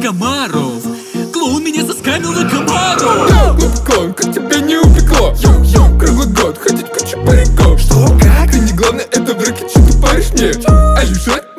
комаров. Клоун меня заскамил на комару. Йоу, клоун, как тебя не упекло? Йоу, круглый год ходить куча париков. Что, как? Ты не главное, это в рэке, что ты паришь мне? А южак?